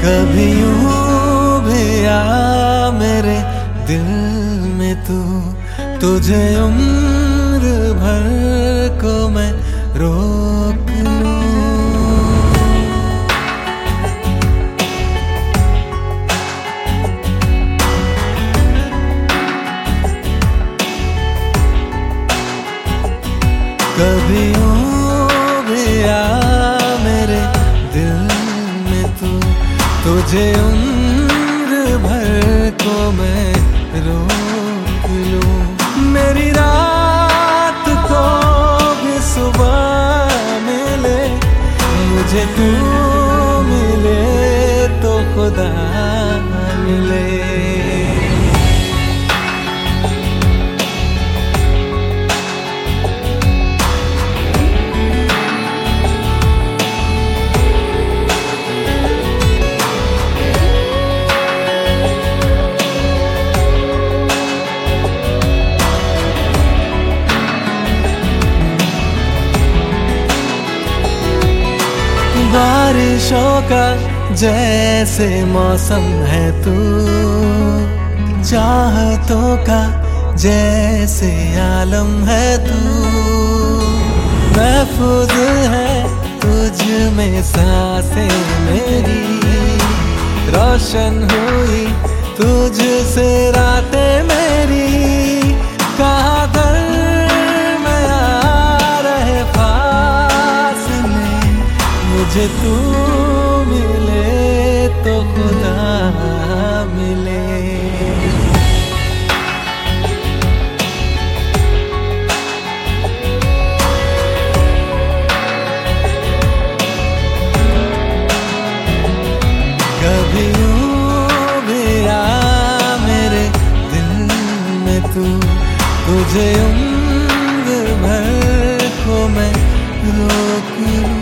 कभी यूं भी आ मेरे दिल में तू, तुझे उम्र भर को मैं रोक लूं। कभी यूं भी आ मेरे दिल में तू, तुझे उम्र भर को मैं रोक लूं। मेरी रात को भी सुबह मिले, मुझे तू मिले तो खुदा मिले। बारिशों का जैसे मौसम है तू, चाहतों का जैसे आलम है तू। महफूज है तुझ में सांसें मेरी, रोशन हुई तुझसे रातें मेरी। कहाँ घर में आ रहे फासले, मुझे तू मिले तो खुदा मिले। कभी यूं भी आ मेरे दिल में तू, तुझे उम्र भर को मैं रोक लूं।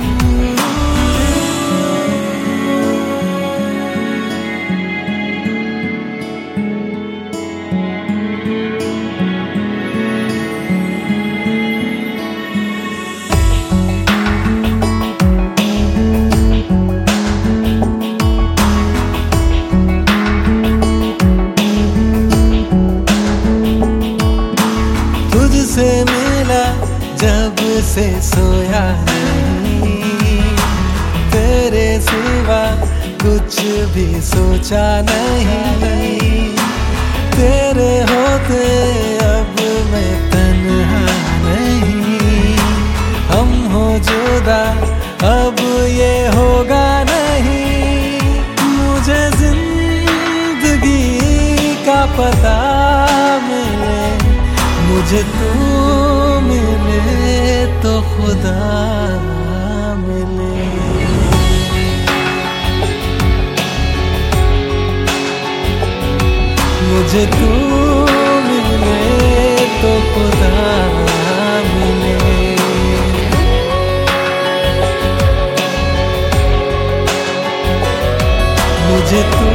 तुझसे मिला जब से सोया नहीं, तेरे सिवा कुछ भी सोचा नहीं। तेरे होते अब मैं तन्हा नहीं, हम हो जुदा अब ये होगा नहीं। मुझे जिंदगी का पता मिले, मुझे तू मिले तो खुदा मिले। मुझे तू मिले तो खुदा मिले। मुझे तू